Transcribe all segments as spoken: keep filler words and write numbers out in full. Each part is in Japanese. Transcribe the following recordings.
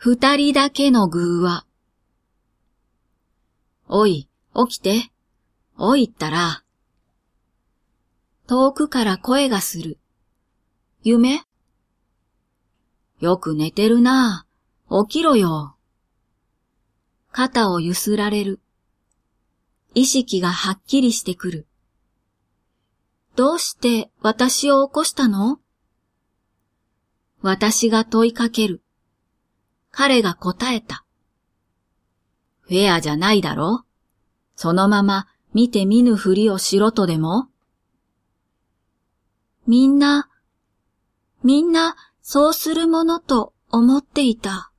二人だけの偶話。おい、起きて。おいったら。遠くから声がする。夢？よく寝てるなあ。起きろよ。肩をゆすられる。意識がはっきりしてくる。どうして私を起こしたの？私が問いかける。彼が答えた。フェアじゃないだろ？そのまま見て見ぬふりをしろとでも？みんな、みんなそうするものと思っていた。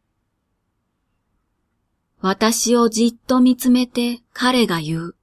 私をじっと見つめて彼が言う。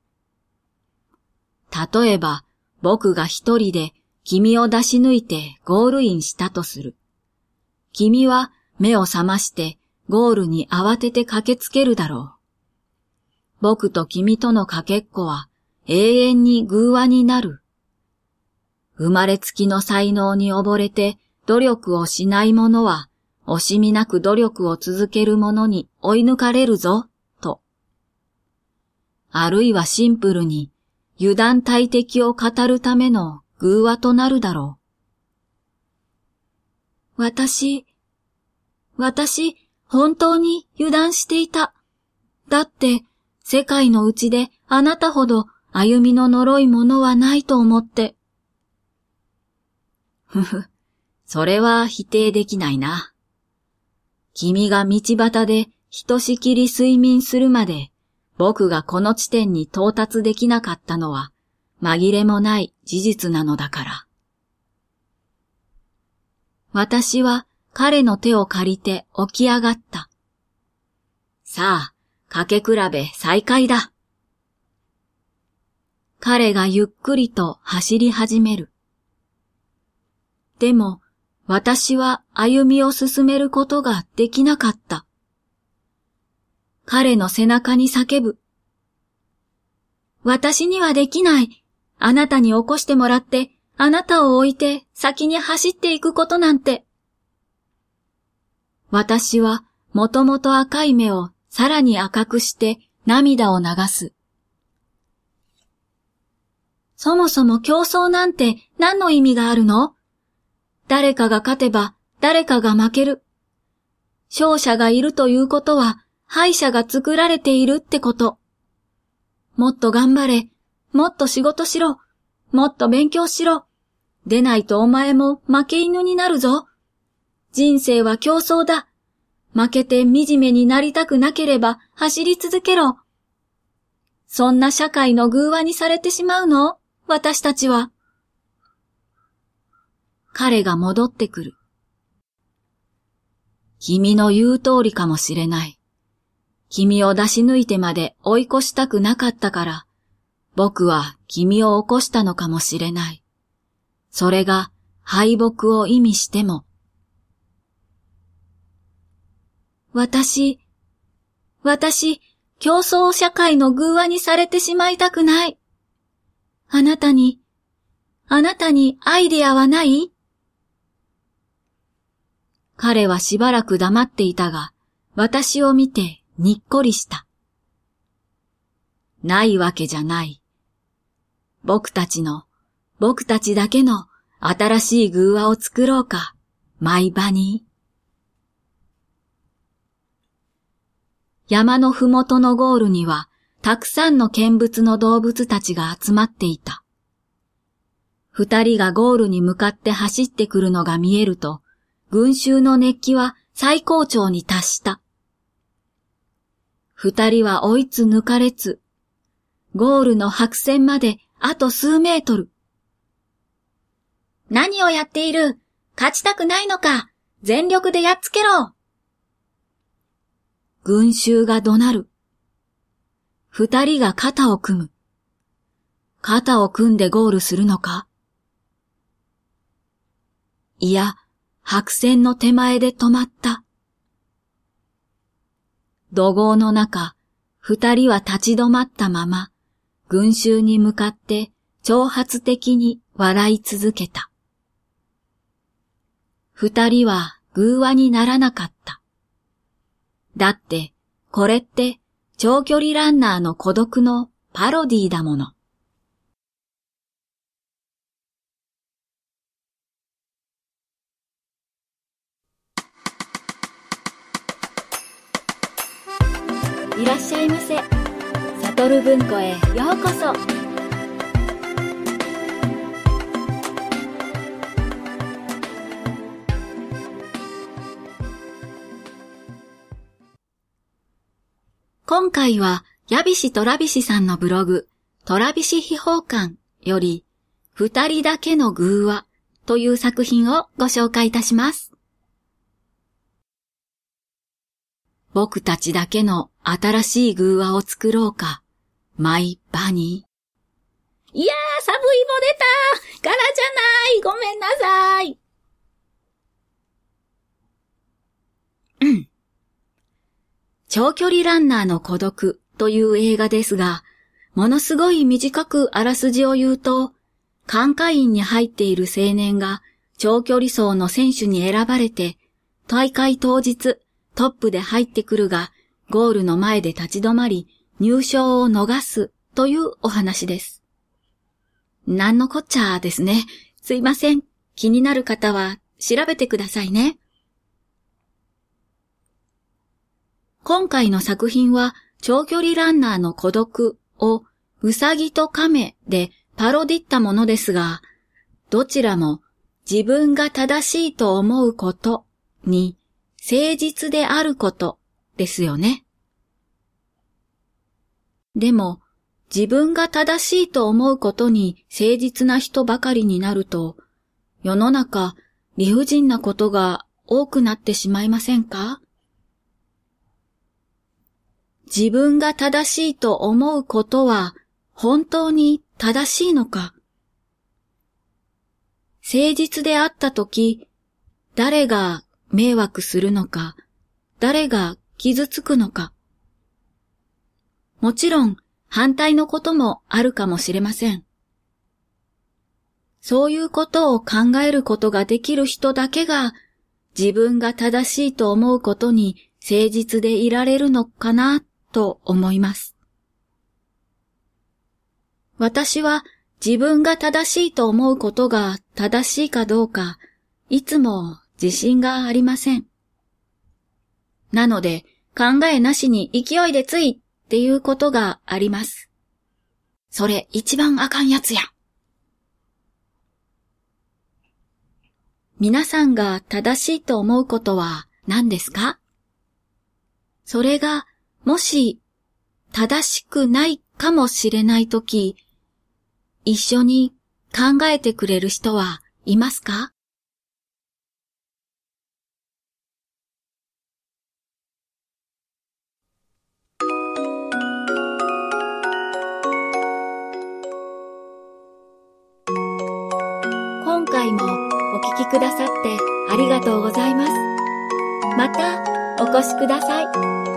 例えば僕が一人で君を出し抜いてゴールインしたとする。君は目を覚ましてゴールに慌てて駆けつけるだろう。僕と君とのかけっこは永遠に偶話になる。生まれつきの才能に溺れて努力をしない者は惜しみなく努力を続ける者に追い抜かれるぞ、と。あるいはシンプルに油断大敵を語るための偶話となるだろう。私、私、本当に油断していた。だって、世界のうちであなたほど歩みの呪いものはないと思って。ふふ、それは否定できないな。君が道端でひとしきり睡眠するまで、僕がこの地点に到達できなかったのは、紛れもない事実なのだから。私は彼の手を借りて起き上がった。さあ、かけ比べ再開だ。彼がゆっくりと走り始める。でも、私は歩みを進めることができなかった。彼の背中に叫ぶ。私にはできない。あなたに起こしてもらって、あなたを置いて先に走っていくことなんて。私はもともと赤い目をさらに赤くして涙を流す。そもそも競争なんて何の意味があるの？誰かが勝てば誰かが負ける。勝者がいるということは敗者が作られているってこと。もっと頑張れ。もっと仕事しろ。もっと勉強しろ。でないとお前も負け犬になるぞ。人生は競争だ。負けて惨めになりたくなければ走り続けろ。そんな社会の偶話にされてしまうの？私たちは。彼が戻ってくる。君の言う通りかもしれない。君を出し抜いてまで追い越したくなかったから、僕は君を起こしたのかもしれない。それが敗北を意味しても。私、私、競争社会の偶話にされてしまいたくない。あなたに、あなたにアイデアはない？彼はしばらく黙っていたが、私を見てにっこりした。ないわけじゃない。僕たちの、僕たちだけの新しい偶話を作ろうか、マイバニー。山のふもとのゴールには、たくさんの見物の動物たちが集まっていた。二人がゴールに向かって走ってくるのが見えると、群衆の熱気は最高潮に達した。二人は追いつ抜かれつ、ゴールの白線まであと数メートル。何をやっている？勝ちたくないのか？全力でやっつけろ！群衆が怒鳴る。二人が肩を組む。肩を組んでゴールするのか？いや、白線の手前で止まった。怒号の中、二人は立ち止まったまま、群衆に向かって挑発的に笑い続けた。二人は偶話にならなかった。 だって、これって長距離ランナーの孤独のパロディーだもの。いらっしゃいませ。サトル文庫へようこそ。今回は、ヤビシトラビシさんのブログ、トラビシ秘宝館より、二人だけの偶話という作品をご紹介いたします。僕たちだけの新しい偶話を作ろうか、マイバニー。いやー、サブイボ出た！柄じゃない！ごめんなさい。うん。長距離ランナーの孤独という映画ですが、ものすごい短くあらすじを言うと、管科員に入っている青年が長距離走の選手に選ばれて、大会当日トップで入ってくるが、ゴールの前で立ち止まり、入賞を逃すというお話です。なんのこっちゃですね。すいません。気になる方は調べてくださいね。今回の作品は長距離ランナーの孤独をうさぎと亀でパロディったものですが、どちらも自分が正しいと思うことに誠実であることですよね。でも自分が正しいと思うことに誠実な人ばかりになると、世の中理不尽なことが多くなってしまいませんか？自分が正しいと思うことは本当に正しいのか？誠実であったとき、誰が迷惑するのか、誰が傷つくのか。もちろん反対のこともあるかもしれません。そういうことを考えることができる人だけが自分が正しいと思うことに誠実でいられるのかなと思います。私は自分が正しいと思うことが正しいかどうか、いつも自信がありません。なので考えなしに勢いでついっていうことがあります。それ一番あかんやつや。皆さんが正しいと思うことは何ですか？それがもし正しくないかもしれないとき、一緒に考えてくれる人はいますか？今回もお聞きくださってありがとうございます。またお越しください。